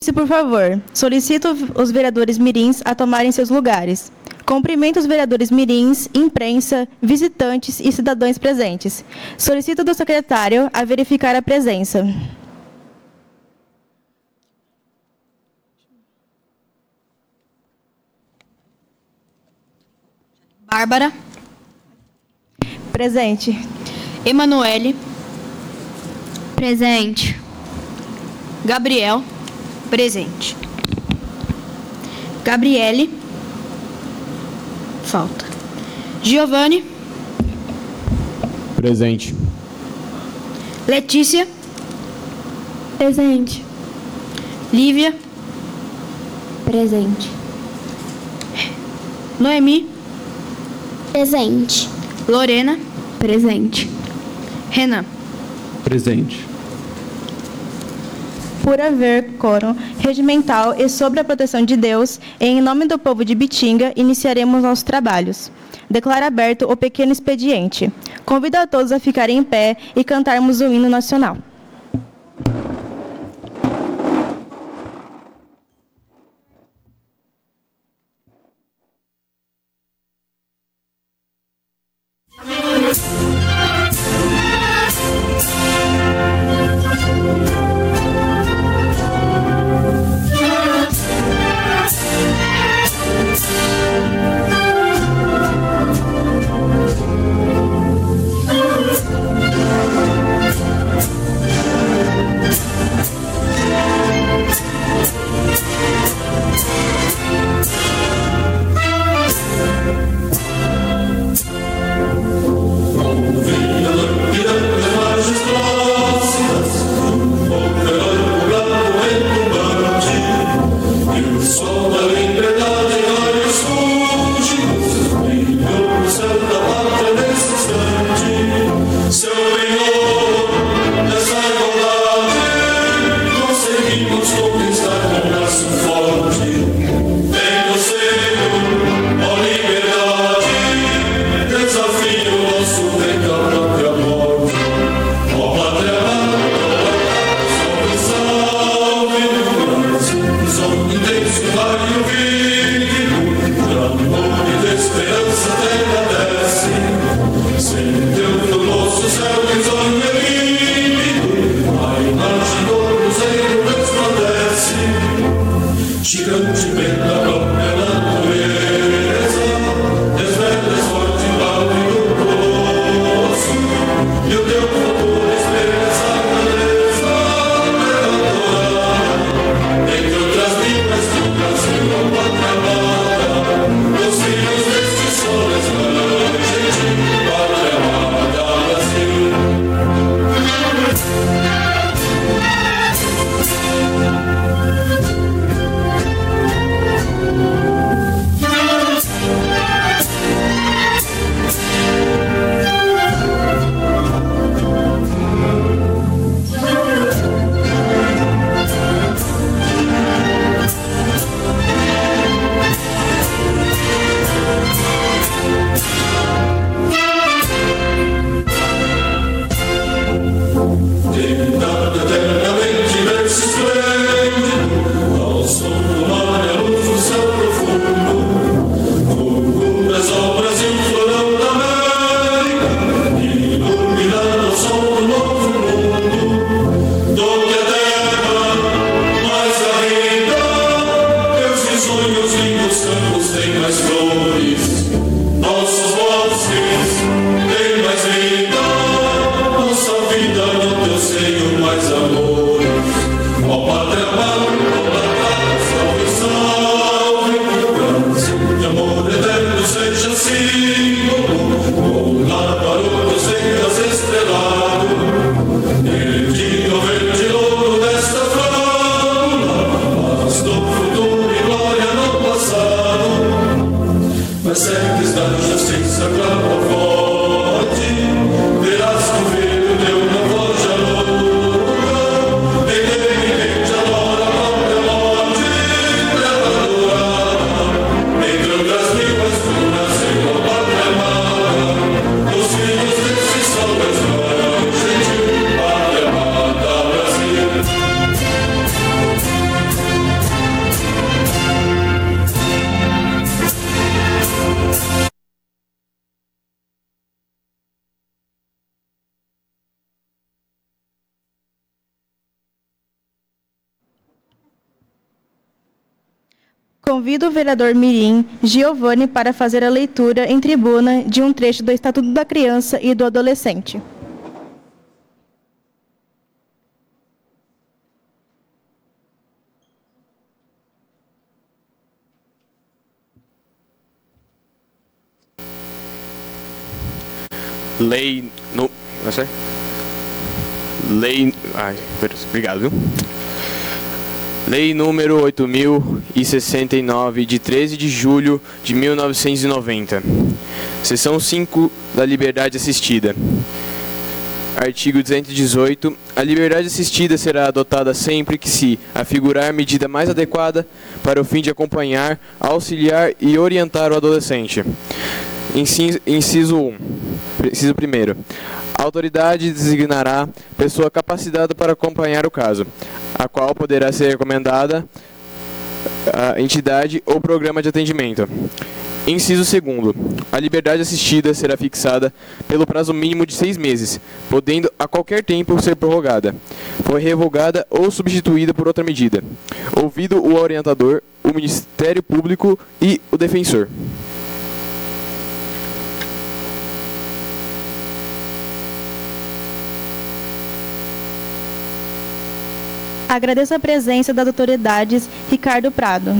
Por favor, solicito os vereadores mirins a tomarem seus lugares. Cumprimento os vereadores mirins, imprensa, visitantes e cidadãos presentes. Solicito do secretário a verificar a presença. Bárbara. Presente. Emanuele. Presente. Gabriel. Presente. Gabriele. Falta. Giovanni. Presente. Letícia. Presente. Lívia. Presente. Noemi. Presente. Lorena. Presente. Renan. Presente. Por haver quórum regimental e sobre a proteção de Deus, e em nome do povo de Bitinga, iniciaremos nossos trabalhos. Declaro aberto o pequeno expediente. Convido a todos a ficarem em pé e cantarmos o hino nacional. Convido o vereador mirim Giovanni para fazer a leitura em tribuna de um trecho do Estatuto da Criança e do Adolescente. Obrigado, viu? Lei número 8.069, de 13 de julho de 1990. Seção 5 da liberdade assistida. Artigo 218. A liberdade assistida será adotada sempre que se afigurar medida mais adequada para o fim de acompanhar, auxiliar e orientar o adolescente. Inciso 1. Inciso 1. A autoridade designará pessoa capacitada para acompanhar o caso, a qual poderá ser recomendada a entidade ou programa de atendimento. Inciso 2. A liberdade assistida será fixada pelo prazo mínimo de 6 meses, podendo a qualquer tempo ser prorrogada, foi revogada ou substituída por outra medida, ouvido o orientador, o Ministério Público e o defensor. Agradeço a presença das autoridades Ricardo Prado.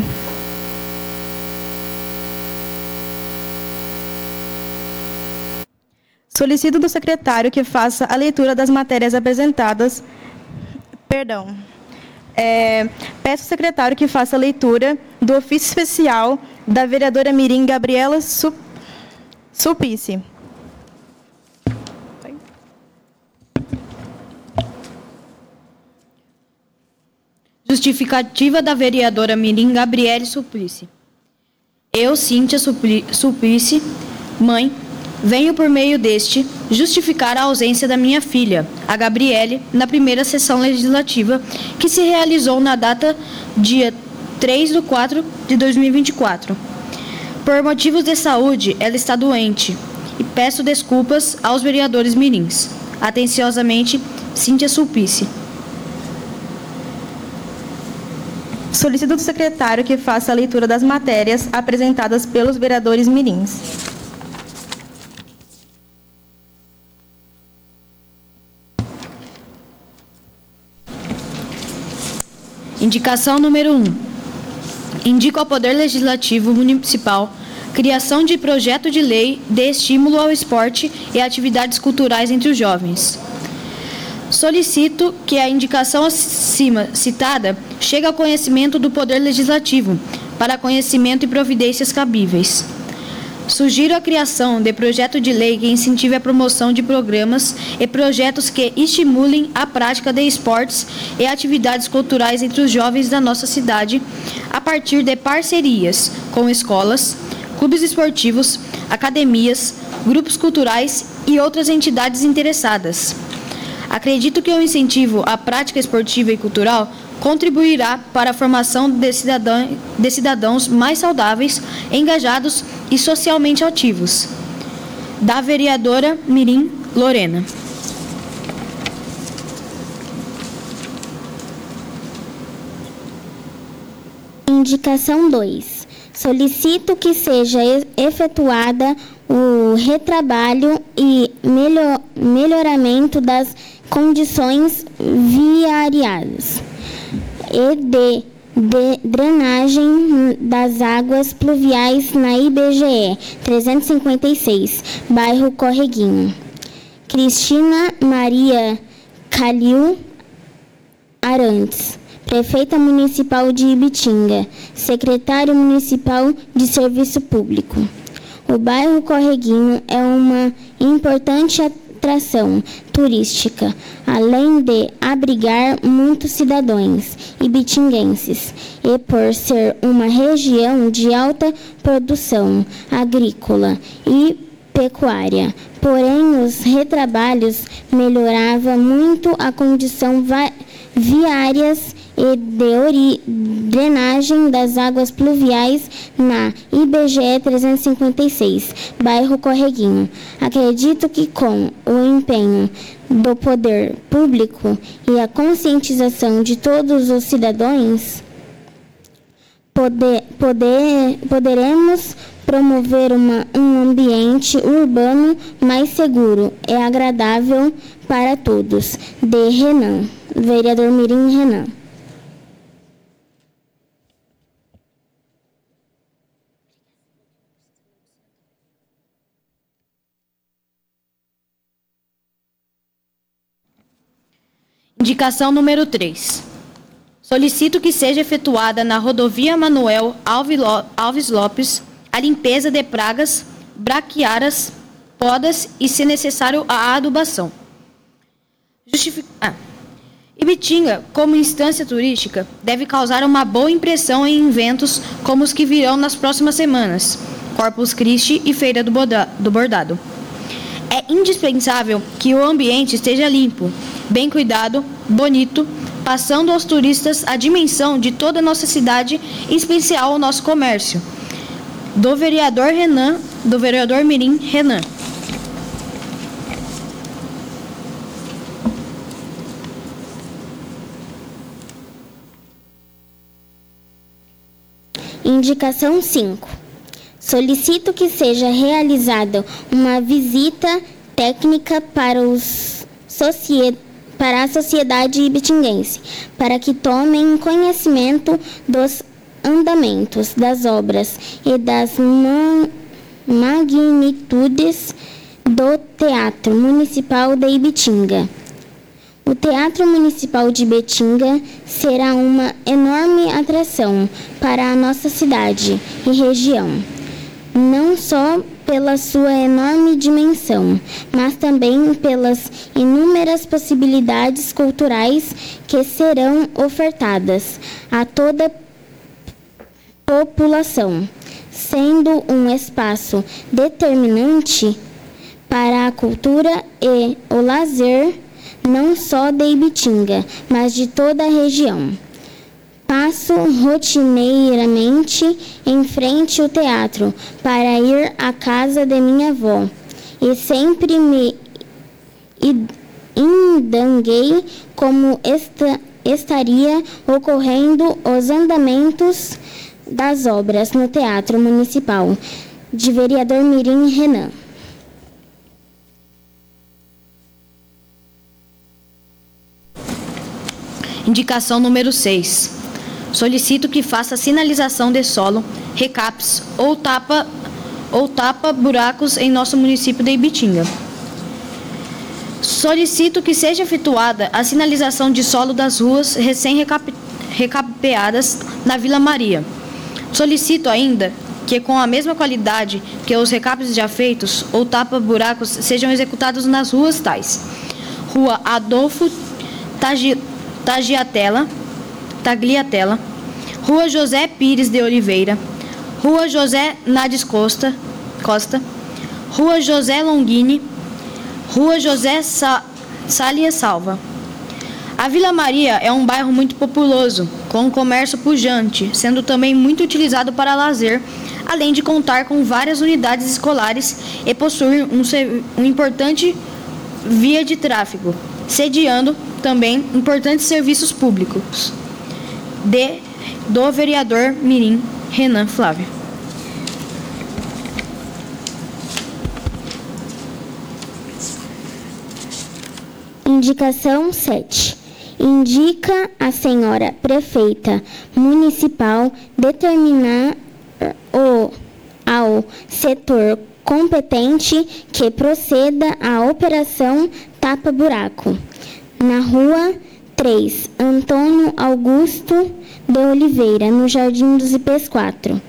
Solicito do secretário que faça a leitura das matérias apresentadas. Peço ao secretário que faça a leitura do ofício especial da vereadora mirim Gabriela Sulpice. Justificativa da vereadora mirim Gabriele Sulpice. Eu, Cíntia Sulpice, mãe, venho por meio deste justificar a ausência da minha filha, a Gabriele, na primeira sessão legislativa que se realizou na data dia 3/4/2024. Por motivos de saúde, ela está doente e peço desculpas aos vereadores mirins. Atenciosamente, Cíntia Sulpice. Solicito do secretário que faça a leitura das matérias apresentadas pelos vereadores mirins. Indicação número 1. Indico ao Poder Legislativo Municipal criação de projeto de lei de estímulo ao esporte e atividades culturais entre os jovens. Solicito que a indicação acima citada chegue ao conhecimento do Poder Legislativo, para conhecimento e providências cabíveis. Sugiro a criação de projeto de lei que incentive a promoção de programas e projetos que estimulem a prática de esportes e atividades culturais entre os jovens da nossa cidade, a partir de parcerias com escolas, clubes esportivos, academias, grupos culturais e outras entidades interessadas. Acredito que o incentivo à prática esportiva e cultural contribuirá para a formação de cidadãos mais saudáveis, engajados e socialmente ativos. Da vereadora mirim Lorena. Indicação 2. Solicito que seja efetuada o retrabalho e melhoramento das condições viárias e de drenagem das águas pluviais na IBGE 356, bairro Correguinho. Cristina Maria Calil Arantes, Prefeita Municipal de Ibitinga, Secretário Municipal de Serviço Público. O bairro Correguinho é uma importante atração turística, além de abrigar muitos cidadãos ibitinguenses e por ser uma região de alta produção agrícola e pecuária. Porém, os retrabalhos melhoravam muito a condição viárias e de drenagem das águas pluviais na IBGE 356, bairro Correguinho. Acredito que com o empenho do poder público e a conscientização de todos os cidadãos, poderemos promover um ambiente urbano mais seguro e agradável para todos. De Renan, vereador Mirim Renan. Indicação número 3. Solicito que seja efetuada na rodovia Manuel Alves Lopes a limpeza de pragas, braquiárias, podas e, se necessário, a adubação. Ibitinga, como instância turística, deve causar uma boa impressão em eventos como os que virão nas próximas semanas, Corpus Christi e Feira do Bordado. É indispensável que o ambiente esteja limpo, bem cuidado, bonito, passando aos turistas a dimensão de toda a nossa cidade, em especial o nosso comércio. Do vereador Mirim Renan. Indicação 5. Solicito que seja realizada uma visita técnica para a sociedade ibitinguense, para que tomem conhecimento dos andamentos das obras e das magnitudes do Teatro Municipal de Ibitinga. O Teatro Municipal de Ibitinga será uma enorme atração para a nossa cidade e região, não só pela sua enorme dimensão, mas também pelas inúmeras possibilidades culturais que serão ofertadas a toda a população, sendo um espaço determinante para a cultura e o lazer, não só de Ibitinga, mas de toda a região. Passo rotineiramente em frente ao teatro para ir à casa de minha avó e sempre me indaguei como estaria ocorrendo os andamentos das obras no Teatro Municipal. De vereador Mirim Renan. Indicação número 6. Solicito que faça sinalização de solo, recaps ou tapa buracos em nosso município de Ibitinga. Solicito que seja efetuada a sinalização de solo das ruas recém-recapeadas na Vila Maria. Solicito ainda que, com a mesma qualidade que os recapes já feitos ou tapa-buracos, sejam executados nas ruas tais: Rua Adolfo Tagliatella, Rua José Pires de Oliveira, Rua José Nades Costa, Rua José Longini, Rua José Salia Salva. A Vila Maria é um bairro muito populoso, com um comércio pujante, sendo também muito utilizado para lazer, além de contar com várias unidades escolares e possuir um importante via de tráfego, sediando também importantes serviços públicos. Do vereador Mirim Renan Flávio. Indicação 7. Indica a senhora prefeita municipal determinar ao setor competente que proceda à operação tapa-buraco na rua 3, Antônio Augusto de Oliveira, no Jardim dos Ipês 4.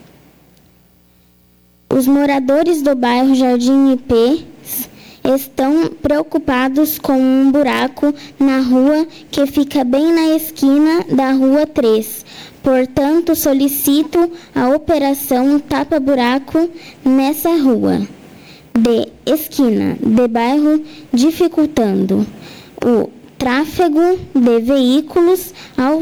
Os moradores do bairro Jardim Ipês estão preocupados com um buraco na rua que fica bem na esquina da rua 3. Portanto, solicito a operação tapa-buraco nessa rua de esquina de bairro, dificultando o tráfego de veículos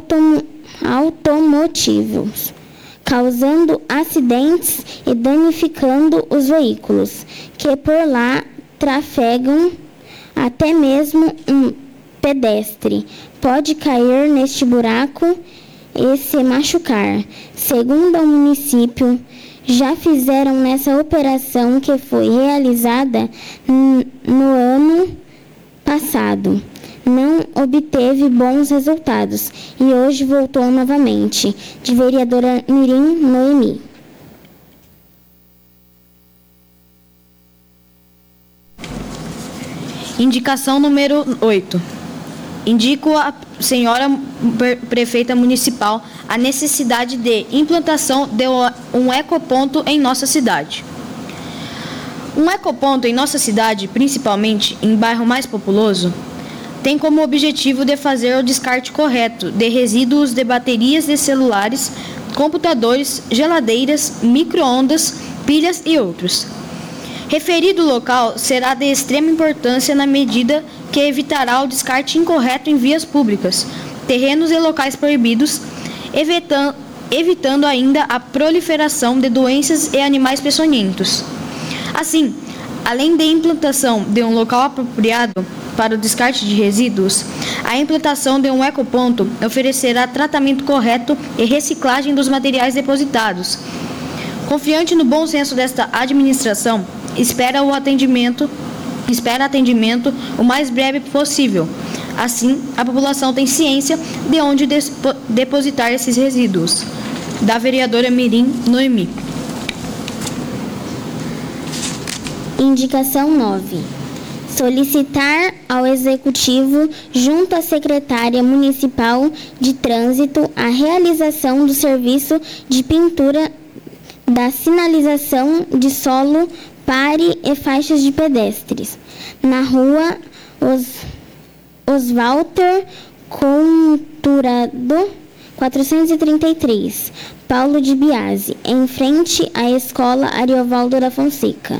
automotivos, causando acidentes e danificando os veículos que por lá trafegam. Até mesmo um pedestre pode cair neste buraco e se machucar. Segundo o município, já fizeram nessa operação que foi realizada no ano passado. Não obteve bons resultados e hoje voltou novamente. De vereadora Mirim Noemi. Indicação número 8. Indico à senhora prefeita municipal a necessidade de implantação de um ecoponto em nossa cidade. Um ecoponto em nossa cidade, principalmente em bairro mais populoso, tem como objetivo de fazer o descarte correto de resíduos de baterias de celulares, computadores, geladeiras, micro-ondas, pilhas e outros. Referido local será de extrema importância na medida que evitará o descarte incorreto em vias públicas, terrenos e locais proibidos, evitando ainda a proliferação de doenças e animais peçonhentos. Assim, além da implantação de um local apropriado para o descarte de resíduos, a implantação de um ecoponto oferecerá tratamento correto e reciclagem dos materiais depositados. Confiante no bom senso desta administração, espera atendimento o mais breve possível. Assim, a população tem ciência de onde depositar esses resíduos. Da vereadora Mirim Noemi. Indicação 9. Solicitar ao Executivo, junto à Secretaria Municipal de Trânsito, a realização do serviço de pintura da sinalização de solo, pare e faixas de pedestres na rua Oswalter Conturado 433, Paulo de Biase, em frente à Escola Ariovaldo da Fonseca.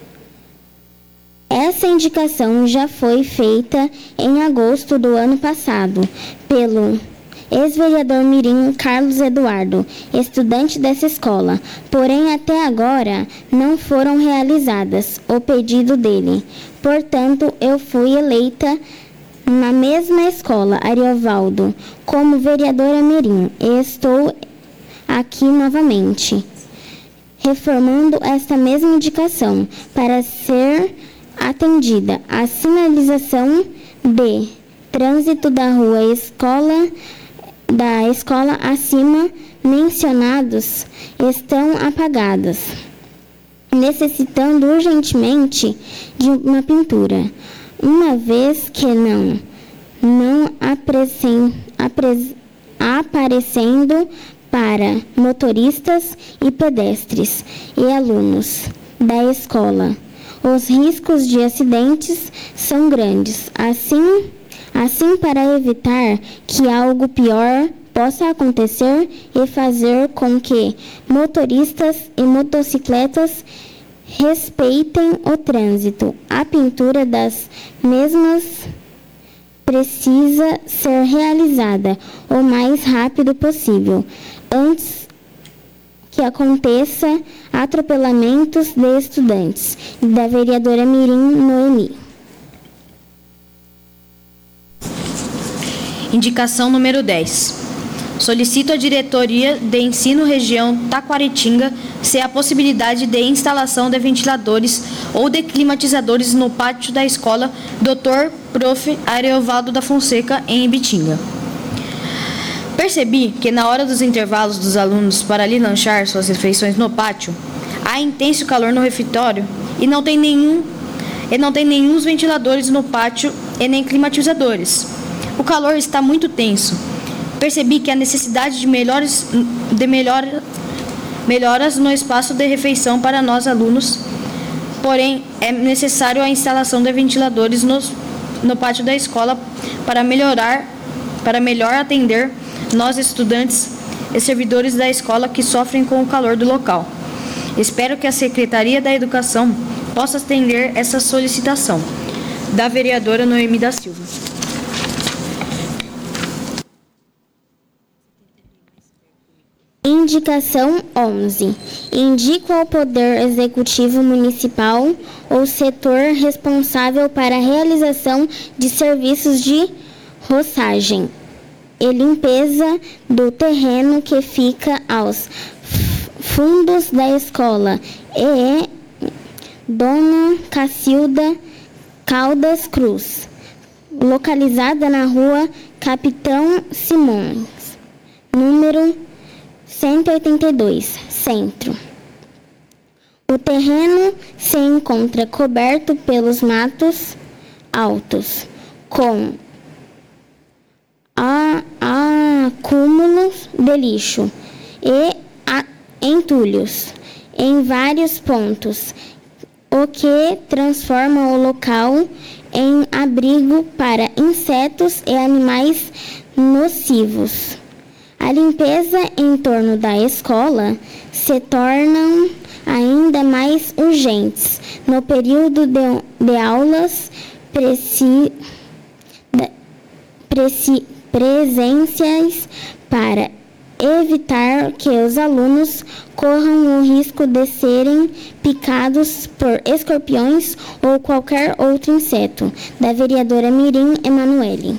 Essa indicação já foi feita em agosto do ano passado pelo ex-vereador mirim Carlos Eduardo, estudante dessa escola, porém até agora não foram realizadas o pedido dele. Portanto, eu fui eleita na mesma escola, Ariovaldo, como vereadora mirim e estou aqui novamente, reformando esta mesma indicação para ser atendida a sinalização de trânsito da rua da escola acima mencionados estão apagadas, necessitando urgentemente de uma pintura, uma vez que não aparecendo para motoristas e pedestres e alunos da escola. Os riscos de acidentes são grandes. Assim, para evitar que algo pior possa acontecer e fazer com que motoristas e motocicletas respeitem o trânsito, a pintura das mesmas precisa ser realizada o mais rápido possível, antes que aconteça atropelamentos de estudantes. Da vereadora Mirim Noemi. Indicação número 10. Solicito à Diretoria de Ensino Região Taquaritinga se há possibilidade de instalação de ventiladores ou de climatizadores no pátio da escola Dr. Prof. Ariovaldo da Fonseca, em Ibitinga. Percebi que na hora dos intervalos dos alunos para ali lanchar suas refeições no pátio, há intenso calor no refeitório e não tem nenhum ventiladores no pátio e nem climatizadores. O calor está muito tenso. Percebi que há necessidade de melhoras no espaço de refeição para nós alunos, porém é necessário a instalação de ventiladores no pátio da escola para melhor atender nós estudantes e servidores da escola que sofrem com o calor do local. Espero que a Secretaria da Educação possa atender essa solicitação. Da vereadora Noemi da Silva. Indicação 11. Indico ao Poder Executivo Municipal ou setor responsável para a realização de serviços de roçagem e limpeza do terreno que fica aos fundos da escola e Dona Cacilda Caldas Cruz, localizada na rua Capitão Simões, número 182, Centro. O terreno se encontra coberto pelos matos altos, com acúmulos de lixo e entulhos em vários pontos, o que transforma o local em abrigo para insetos e animais nocivos. A limpeza em torno da escola se torna ainda mais urgentes no período de aulas presenciais para evitar que os alunos corram o risco de serem picados por escorpiões ou qualquer outro inseto. Da vereadora Mirim Emanuele.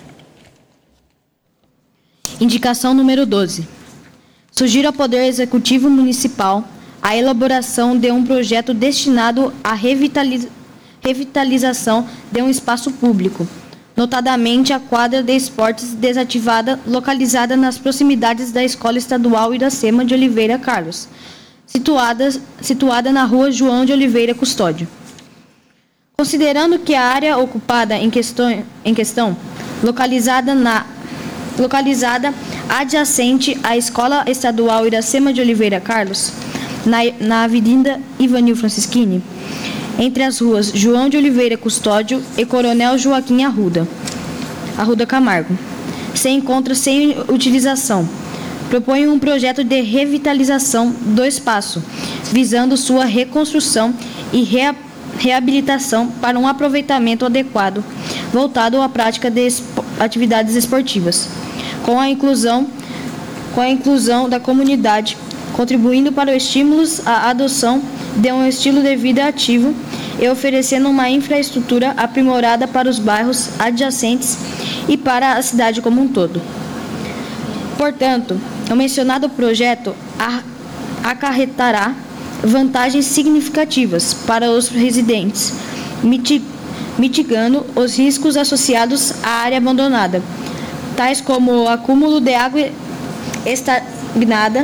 Indicação número 12. Sugiro ao Poder Executivo Municipal a elaboração de um projeto destinado à revitalização de um espaço público, notadamente a quadra de esportes desativada, localizada nas proximidades da Escola Estadual Iracema de Oliveira Carlos, situada na rua João de Oliveira Custódio. Considerando que a área ocupada em questão localizada adjacente à Escola Estadual Iracema de Oliveira Carlos, na Avenida Ivanil Francischini, entre as ruas João de Oliveira Custódio e Coronel Joaquim Arruda Camargo, se encontra sem utilização. Propõe um projeto de revitalização do espaço, visando sua reconstrução e reabilitação para um aproveitamento adequado, voltado à prática de atividades esportivas, com a inclusão da comunidade, contribuindo para o estímulo à adoção de um estilo de vida ativo e oferecendo uma infraestrutura aprimorada para os bairros adjacentes e para a cidade como um todo. Portanto, o mencionado projeto acarretará vantagens significativas para os residentes, mitigando os riscos associados à área abandonada, tais como o acúmulo de água estagnada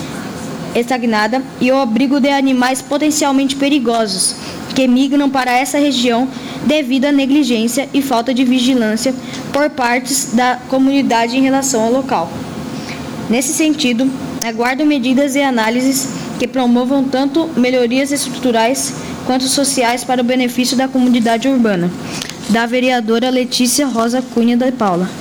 e o abrigo de animais potencialmente perigosos que migram para essa região devido à negligência e falta de vigilância por partes da comunidade em relação ao local. Nesse sentido, aguardo medidas e análises que promovam tanto melhorias estruturais quanto sociais para o benefício da comunidade urbana. Da vereadora Letícia Rosa Cunha de Paula.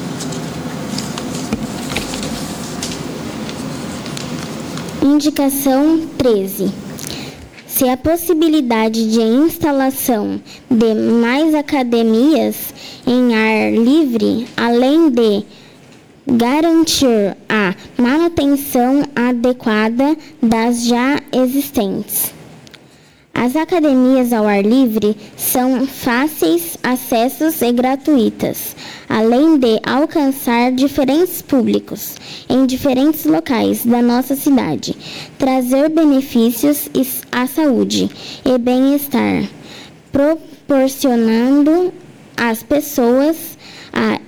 Indicação 13. Se a possibilidade de instalação de mais academias em ar livre, além de garantir a manutenção adequada das já existentes. As academias ao ar livre são fáceis acessos e gratuitas, além de alcançar diferentes públicos em diferentes locais da nossa cidade, trazer benefícios à saúde e bem-estar, proporcionando às pessoas a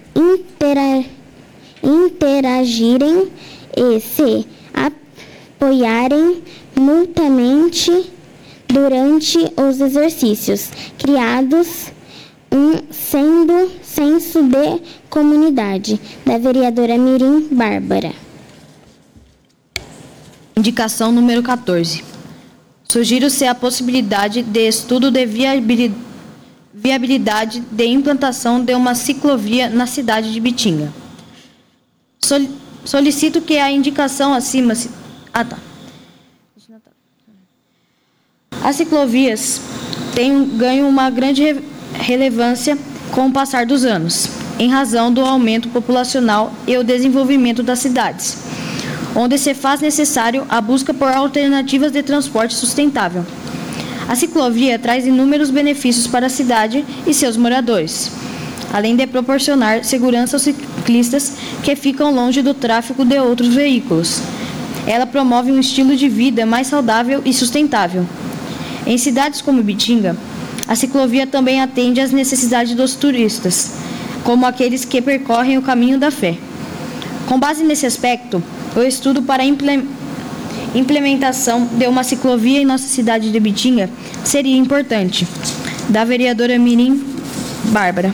interagirem e se apoiarem mutuamente durante os exercícios, criados um senso de comunidade. Da vereadora Mirim Bárbara. Indicação número 14. Sugiro-se a possibilidade de estudo de viabilidade de implantação de uma ciclovia na cidade de Bitinga. Solicito que a indicação acima... As ciclovias ganham uma grande relevância com o passar dos anos, em razão do aumento populacional e o desenvolvimento das cidades, onde se faz necessário a busca por alternativas de transporte sustentável. A ciclovia traz inúmeros benefícios para a cidade e seus moradores, além de proporcionar segurança aos ciclistas que ficam longe do tráfego de outros veículos. Ela promove um estilo de vida mais saudável e sustentável. Em cidades como Ibitinga, a ciclovia também atende às necessidades dos turistas, como aqueles que percorrem o caminho da fé. Com base nesse aspecto, o estudo para a implementação de uma ciclovia em nossa cidade de Ibitinga seria importante. Da vereadora Mirim Bárbara.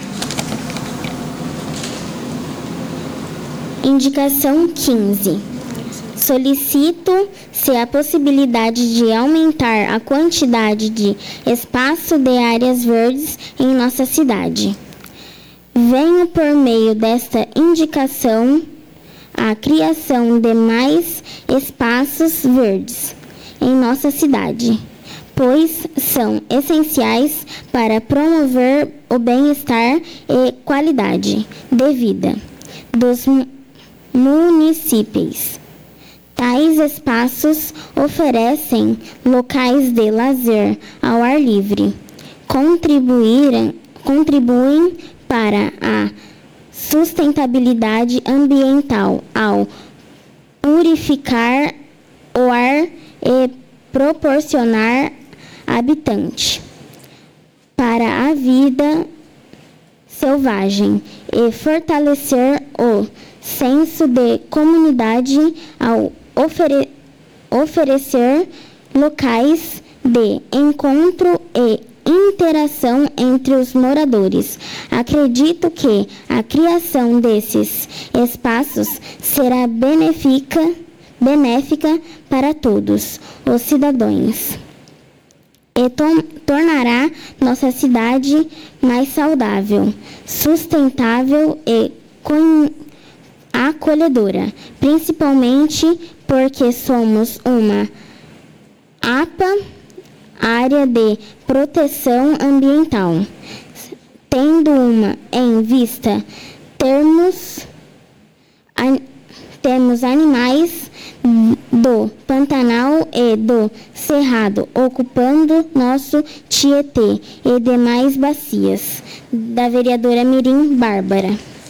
Indicação 15. Solicito se há possibilidade de aumentar a quantidade de espaço de áreas verdes em nossa cidade. Venho por meio desta indicação a criação de mais espaços verdes em nossa cidade, pois são essenciais para promover o bem-estar e qualidade de vida dos municípios. Tais espaços oferecem locais de lazer ao ar livre, contribuem para a sustentabilidade ambiental ao purificar o ar e proporcionar habitante para a vida selvagem e fortalecer o senso de comunidade ao oferecer locais de encontro e interação entre os moradores. Acredito que a criação desses espaços será benéfica para todos os cidadãos e tornará nossa cidade mais saudável, sustentável e acolhedora, principalmente porque somos uma APA, área de proteção ambiental. Tendo uma em vista, temos animais do Pantanal e do Cerrado ocupando nosso Tietê e demais bacias. Da vereadora Mirim Bárbara.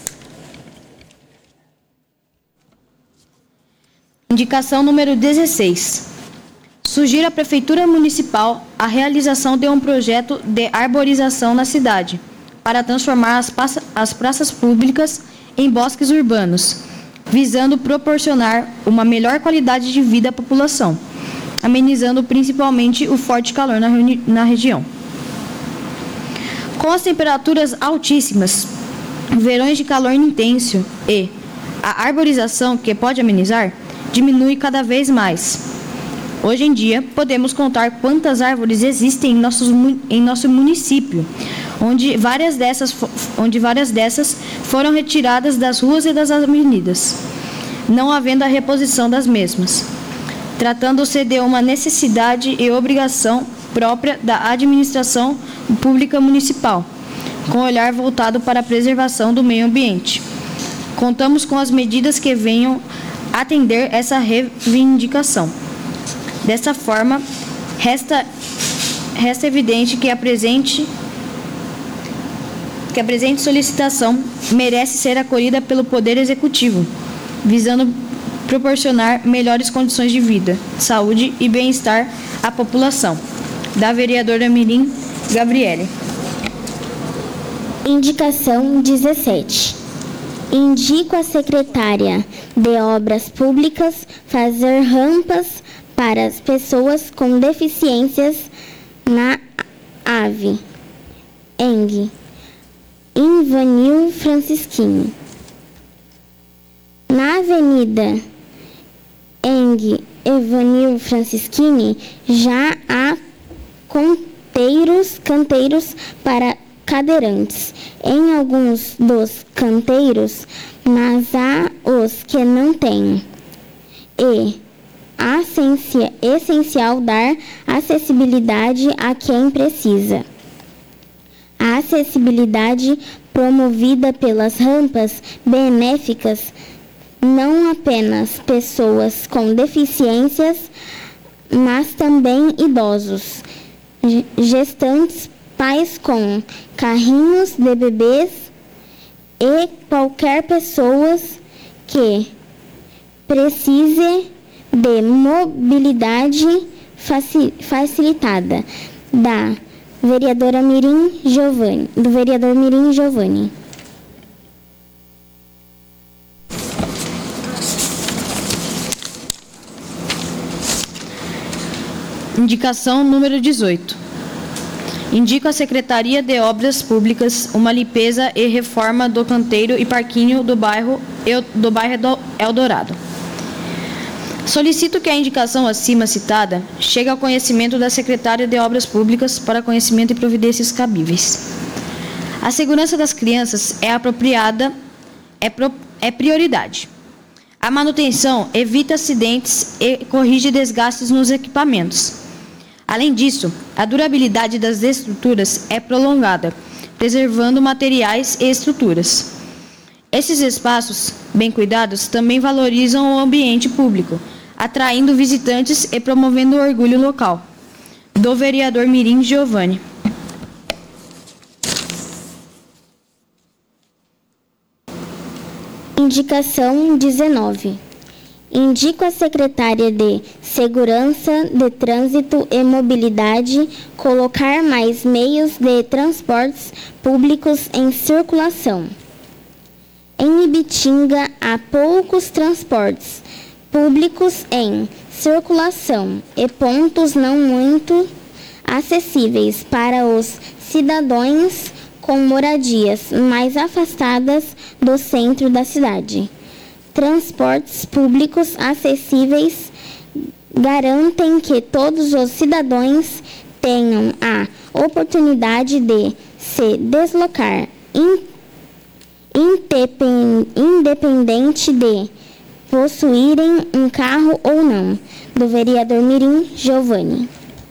Indicação número 16. Sugiro à Prefeitura Municipal a realização de um projeto de arborização na cidade, para transformar as praças públicas em bosques urbanos, visando proporcionar uma melhor qualidade de vida à população, amenizando principalmente o forte calor na região. Com as temperaturas altíssimas, verões de calor intenso e a arborização, que pode amenizar, diminui cada vez mais. Hoje em dia, podemos contar quantas árvores existem em nosso município, onde várias dessas foram retiradas das ruas e das avenidas, não havendo a reposição das mesmas. Tratando-se de uma necessidade e obrigação própria da administração pública municipal, com olhar voltado para a preservação do meio ambiente. Contamos com as medidas que venham atender essa reivindicação. Dessa forma, resta evidente que a presente solicitação merece ser acolhida pelo Poder Executivo, visando proporcionar melhores condições de vida, saúde e bem-estar à população. Da vereadora Mirim Gabriele. Indicação 17. Indico a secretária de Obras Públicas fazer rampas para as pessoas com deficiências na AVE, Invanil Francisquini. Na Avenida Evanil Francisquini já há canteiros para cadeirantes em alguns dos canteiros, mas há os que não têm. E essencial dar acessibilidade a quem precisa. A acessibilidade promovida pelas rampas benéficas não apenas pessoas com deficiências, mas também idosos, gestantes, pais com carrinhos de bebês e qualquer pessoa que precise de mobilidade facilitada do vereador Mirim Giovanni. Indicação número 18. Indico à Secretaria de Obras Públicas uma limpeza e reforma do canteiro e parquinho do bairro Eldorado. Solicito que a indicação acima citada chegue ao conhecimento da Secretária de Obras Públicas para conhecimento e providências cabíveis. A segurança das crianças é prioridade. A manutenção evita acidentes e corrige desgastes nos equipamentos. Além disso, a durabilidade das estruturas é prolongada, preservando materiais e estruturas. Esses espaços, bem cuidados, também valorizam o ambiente público, atraindo visitantes e promovendo o orgulho local. Do vereador Mirim Giovanni. Indicação 19. Indico à Secretária de Segurança de Trânsito e Mobilidade colocar mais meios de transportes públicos em circulação. Em Ibitinga, há poucos transportes públicos em circulação e pontos não muito acessíveis para os cidadãos com moradias mais afastadas do centro da cidade. Transportes públicos acessíveis garantem que todos os cidadãos tenham a oportunidade de se deslocar, independente de possuírem um carro ou não. Do vereador Mirim Giovanni.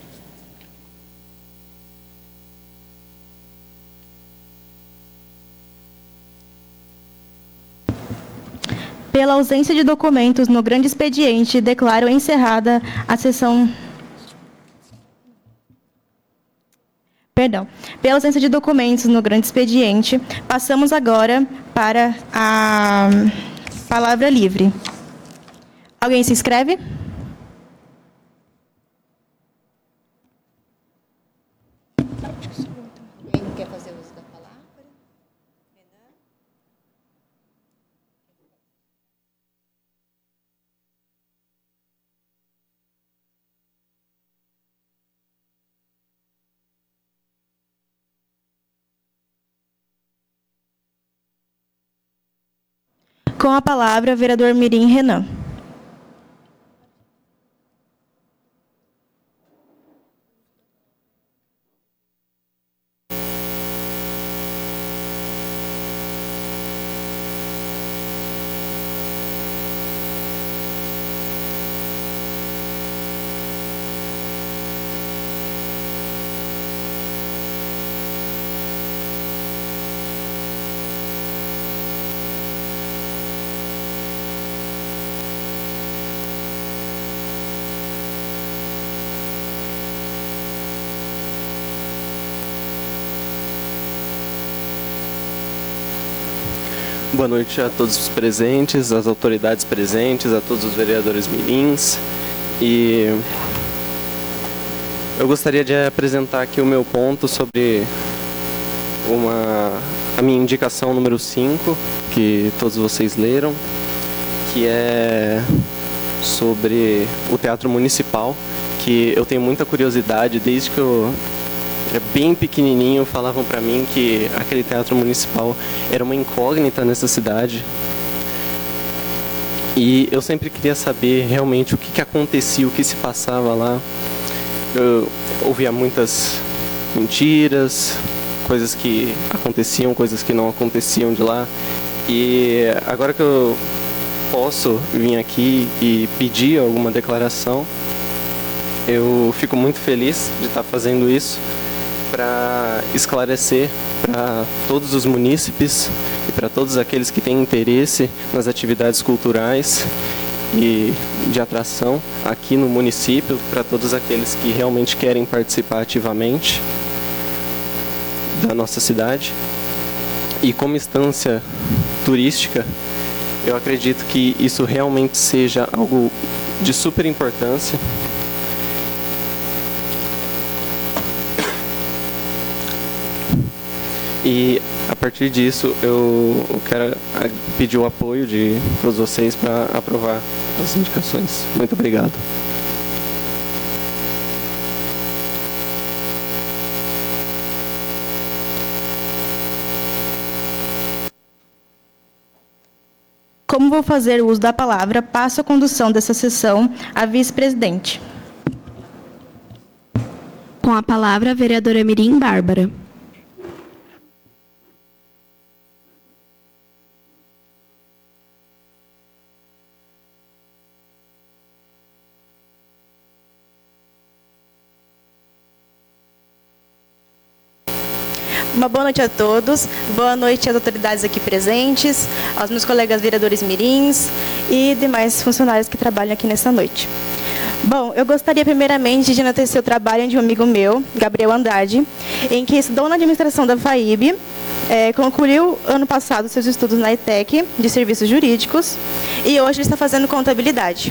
Pela ausência de documentos no grande expediente, declaro encerrada a sessão. Pela ausência de documentos no grande expediente, passamos agora para a palavra livre. Alguém se inscreve? Alguém quer fazer uso da palavra? Renan? Com a palavra, vereador Mirim Renan. Boa noite a todos os presentes, às autoridades presentes, a todos os vereadores mirins. E eu gostaria de apresentar aqui o meu ponto sobre a minha indicação número 5, que todos vocês leram, que é sobre o Teatro Municipal, que eu tenho muita curiosidade. Desde que eu era bem pequenininho, falavam para mim que aquele Teatro Municipal era uma incógnita nessa cidade. E eu sempre queria saber realmente o que acontecia, o que se passava lá. Eu ouvia muitas mentiras, coisas que aconteciam, coisas que não aconteciam de lá. E agora que eu posso vir aqui e pedir alguma declaração, eu fico muito feliz de estar fazendo isso, para esclarecer para todos os munícipes e para todos aqueles que têm interesse nas atividades culturais e de atração aqui no município, para todos aqueles que realmente querem participar ativamente da nossa cidade. E como instância turística, Eu acredito que isso realmente seja algo de super importância. E a partir disso eu quero pedir o apoio de todos vocês para aprovar as indicações. Muito obrigado. Como vou fazer uso da palavra, passo a condução dessa sessão à vice-presidente. Com a palavra, a vereadora Mirim Bárbara. Uma boa noite a todos, boa noite às autoridades aqui presentes, aos meus colegas vereadores mirins e demais funcionários que trabalham aqui nessa noite. Bom, eu gostaria primeiramente de enaltecer o trabalho de um amigo meu, Gabriel Andrade, em que estudou na administração da FAIB, concluiu ano passado seus estudos na ETEC de serviços jurídicos e hoje ele está fazendo contabilidade.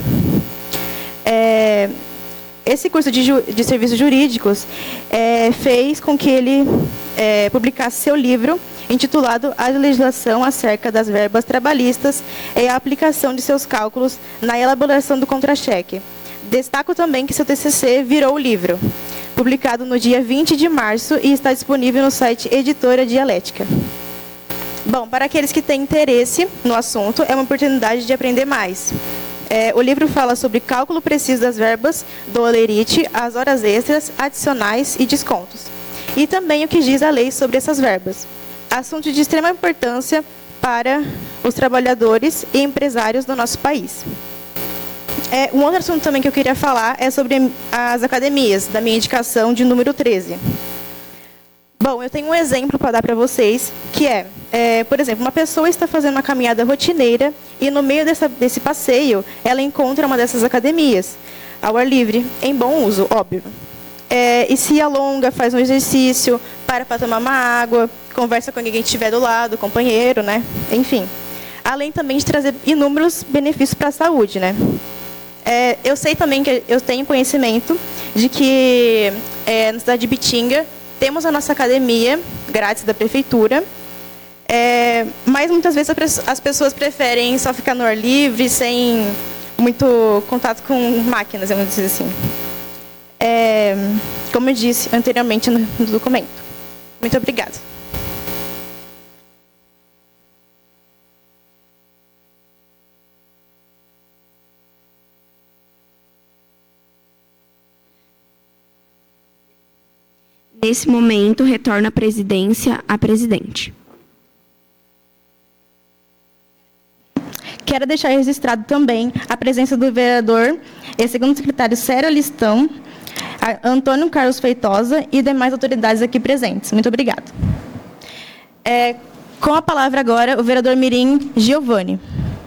Esse curso de serviços jurídicos fez com que ele publicasse seu livro intitulado A Legislação acerca das verbas trabalhistas e a aplicação de seus cálculos na elaboração do contra-cheque. Destaco também que seu TCC virou o livro, publicado no dia 20 de março e está disponível no site Editora Dialética. Bom, para aqueles que têm interesse no assunto, é uma oportunidade de aprender mais. O livro fala sobre cálculo preciso das verbas do holerite, as horas extras, adicionais e descontos. E também o que diz a lei sobre essas verbas. Assunto de extrema importância para os trabalhadores e empresários do nosso país. Um outro assunto também que eu queria falar é sobre as academias, da minha indicação de número 13. Bom, eu tenho um exemplo para dar para vocês, que por exemplo, uma pessoa está fazendo uma caminhada rotineira e no meio desse passeio, ela encontra uma dessas academias, ao ar livre, em bom uso, óbvio. E se alonga, faz um exercício, para tomar uma água, conversa com alguém que estiver do lado, companheiro, né? Enfim. Além também de trazer inúmeros benefícios para a saúde, né? Eu sei também que eu tenho conhecimento de que na cidade de Bitinga temos a nossa academia grátis da prefeitura, mas muitas vezes as pessoas preferem só ficar no ar livre, sem muito contato com máquinas, vamos dizer assim. Como eu disse anteriormente no documento. Muito obrigada. Nesse momento, retorna a presidência à presidente. Quero deixar registrado também a presença do vereador e segundo secretário Cério Listão, Antônio Carlos Feitosa e demais autoridades aqui presentes. Muito obrigada. Com a palavra agora, o vereador mirim Giovanni.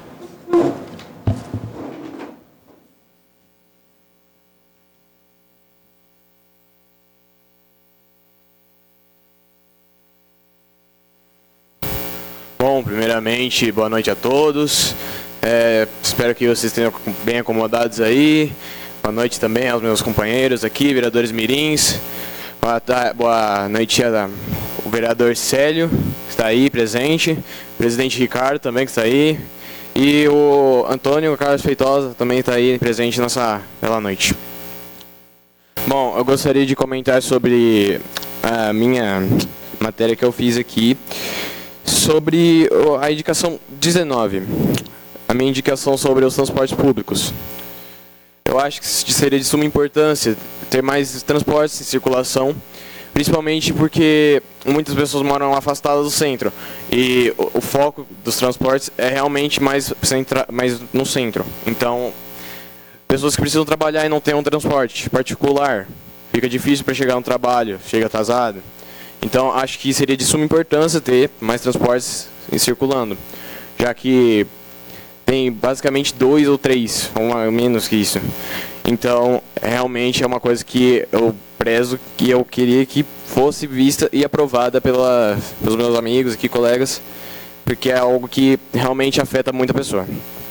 Bom, primeiramente, boa noite a todos. Espero que vocês estejam bem acomodados aí. Boa noite também aos meus companheiros aqui, vereadores mirins. Boa noite ao vereador Célio, que está aí presente. O presidente Ricardo também, que está aí. E o Antônio Carlos Feitosa também está aí presente nessa bela noite. Bom, eu gostaria de comentar sobre a minha matéria que eu fiz aqui, sobre a indicação 19, a minha indicação sobre os transportes públicos. Eu acho que seria de suma importância ter mais transportes em circulação, principalmente porque muitas pessoas moram afastadas do centro e o foco dos transportes é realmente mais no centro. Então, pessoas que precisam trabalhar e não têm um transporte particular, fica difícil para chegar no trabalho, chega atrasado. Então, acho que seria de suma importância ter mais transportes circulando, já que tem basicamente 2 ou 3, ou menos que isso. Então, realmente é uma coisa que eu prezo, que eu queria que fosse vista e aprovada pelos meus amigos e colegas, porque é algo que realmente afeta muita pessoa.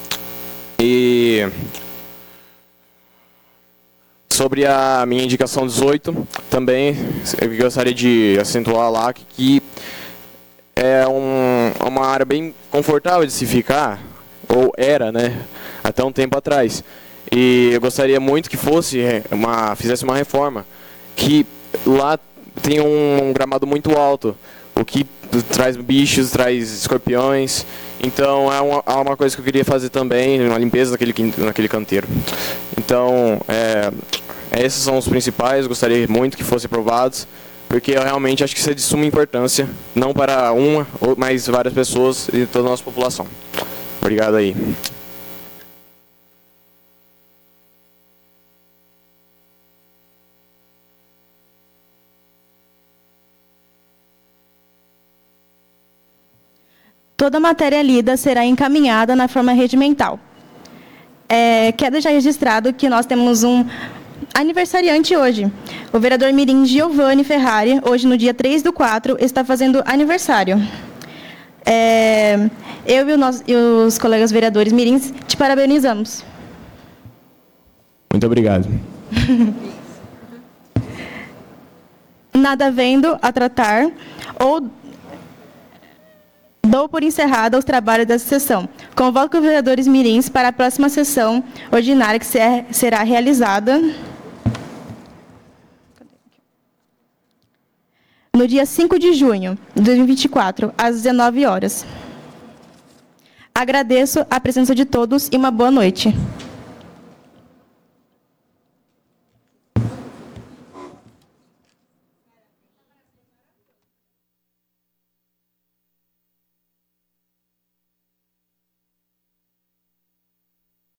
E sobre a minha indicação 18, também eu gostaria de acentuar lá que é uma área bem confortável de se ficar, ou era, né, até um tempo atrás. E eu gostaria muito que fizesse uma reforma, que lá tem um gramado muito alto, o que traz bichos, traz escorpiões. Então é uma coisa que eu queria fazer também, uma limpeza naquele canteiro. Então, esses são os principais, gostaria muito que fossem aprovados, porque eu realmente acho que isso é de suma importância, não para uma, mas várias pessoas e toda a nossa população. Obrigado aí. Toda matéria lida será encaminhada na forma regimental. Quero deixar registrado que nós temos um aniversariante hoje. O vereador mirim Giovanni Ferrari, hoje no dia 3/4, está fazendo aniversário. Eu e os colegas vereadores mirins te parabenizamos. Muito obrigado. Nada havendo a tratar, dou por encerrada os trabalhos dessa sessão. Convoco os vereadores mirins para a próxima sessão ordinária, que será realizada no dia 5 de junho de 2024, às 19 horas. Agradeço a presença de todos e uma boa noite.